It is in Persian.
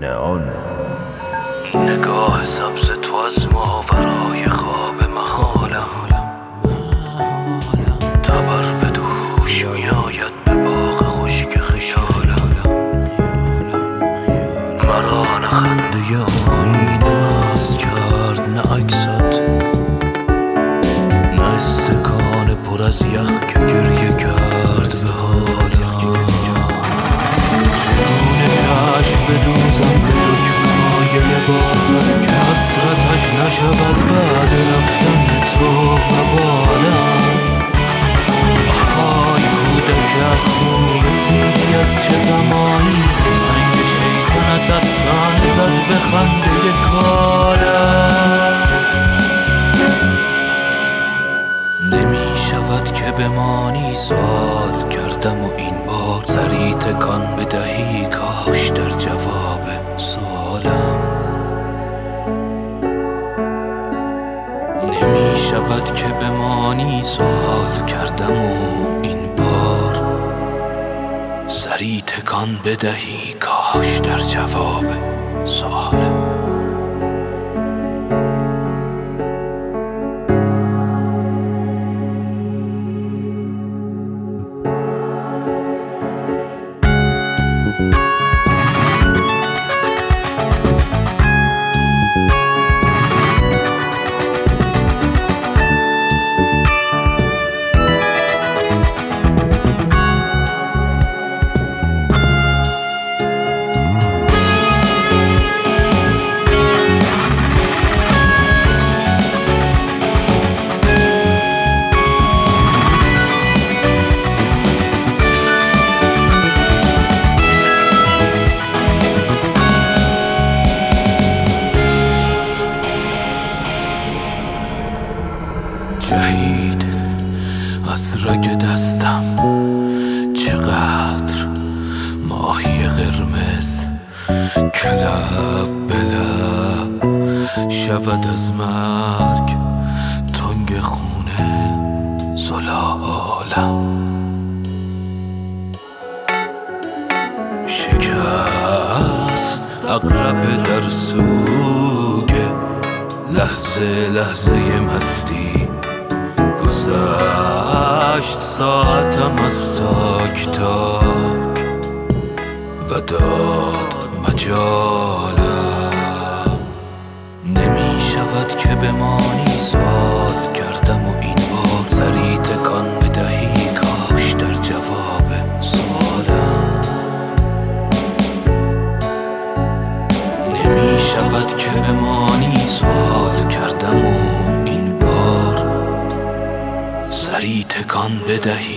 نه آن. نگاه سبز تو از ماورای خواب محالم، تبر به دوش میآید به باغ خشک خیالم. مرا نه خنده آینه مست کرد، نه عکست، نه استکان پر از یخ که گریه کرد به حالم. چگونه چشم بدوزم به دکمه های لباست که حسرتش نشود بعد رفتن تو و بالم. آهای کودک اخمو رسیدی از چه زمانی، سنگ شیطنتت تن زد به خنده کارم. نمی شود که بمانی، سوال کردم و این بار سری تکان بدهی کاش در جواب سوالم. نمی شود که بمانی، سوال کردم و این بار سری تکان بدهی کاش در جواب سوالم. جهید از رگ دستم چقدر ماهی قرمز که لب به لب شود از مرگ تنگ خونه زلالم. شکست عقرب در سوگ لحظه لحظه مستی، گذشت ساعتم از تاک تاک و داد مجالم. نمی شود که بمانی، سوال کردم و این بار سری تکان بدهی کاش در جواب سوالم. نمی شود که بمانی، سوال کردم و این بار سری تکان بدهی